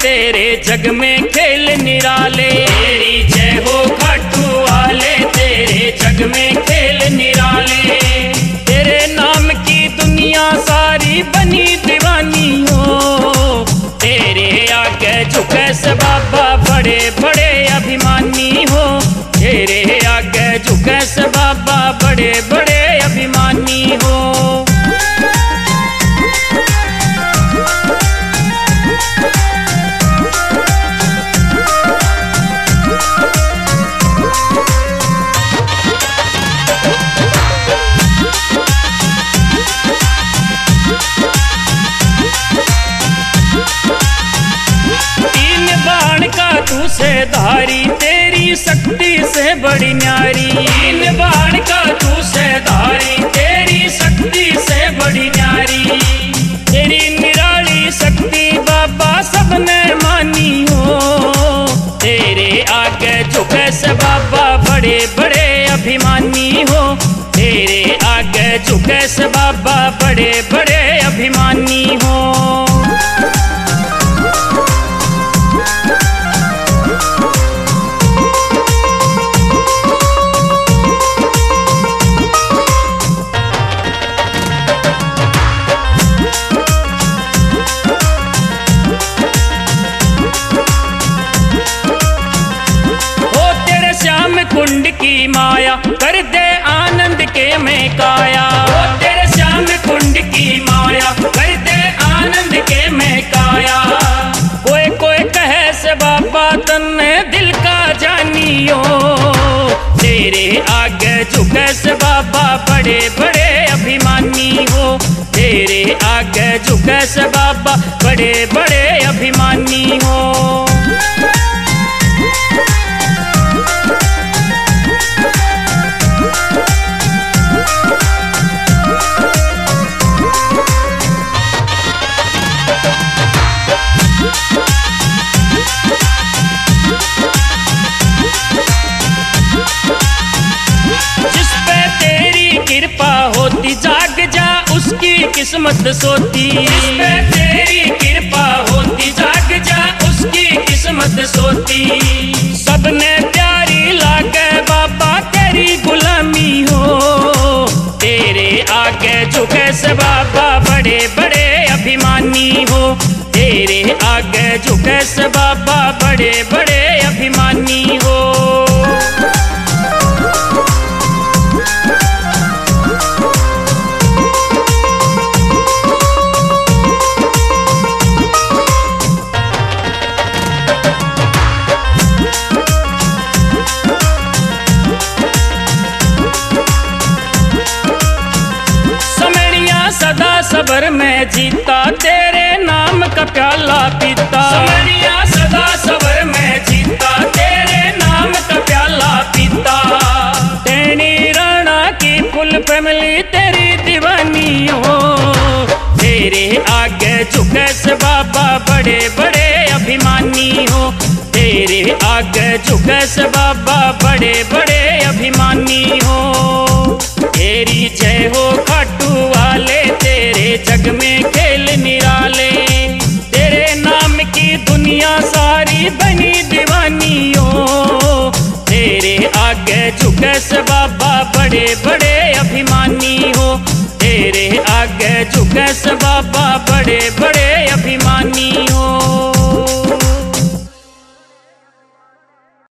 तेरे जग में खेल निराले। तेरी जय हो खाटू वाले, तेरे जग में खेल निराले। तेरे नाम की दुनिया सारी बनी दीवानी हो, तेरे आगे झुके से बाबा बड़े बड़े अभिमानी हो। तेरे आगे झुके से बाबा बड़े बड़े अभिमानी हो। से धारी तेरी शक्ति से बड़ी न्यारी। तीन बाण का तू से धारी तेरी शक्ति से बड़ी न्यारी। तेरी निराली शक्ति बाबा सबने मानी हो, तेरे आगे झुके से बाबा बड़े बड़े अभिमानी हो। तेरे आगे झुके से बाबा बड़े बड़े अभिमानी हो। कुंड की माया कर दे आनंद के में काया। ओ तेरे श्याम कुंड की माया कर दे आनंद के में काया। कोई कोई कहे से बाबा तन्ने दिल का जानियो, तेरे आगे झुके से बाबा बड़े बड़े अभिमानी हो। तेरे आगे झुके से बाबा बड़े बड़े अभिमानी हो। कृपा होती जाग जा उसकी किस्मत सोती। जिस पे तेरी कृपा होती जाग जा उसकी किस्मत सोती। सबने प्यारी लागे बाबा तेरी गुलामी हो, तेरे आगे झुके से बाबा बड़े बड़े अभिमानी हो। तेरे आगे झुके से बाबा बड़े बड़े अभिमानी हो। सदा सबर में जीता तेरे नाम का प्याला पीता। समरिया सदा सबर में जीता तेरे नाम का प्याला पीता। तेरी राणा की फुल फैमिली तेरी दीवानी हो, तेरे आगे झुके से बाबा बड़े बड़े अभिमानी हो। तेरे आगे झुके से बाबा बड़े बड़े अभिमानी हो। तेरी जय हो खाटू वाले, तेरे जग में खेल निराले। तेरे नाम की दुनिया सारी बनी दीवानी हो, तेरे आगे झुके से बाबा बड़े बड़े अभिमानी हो। तेरे आगे झुके से बाबा बड़े बड़े अभिमानी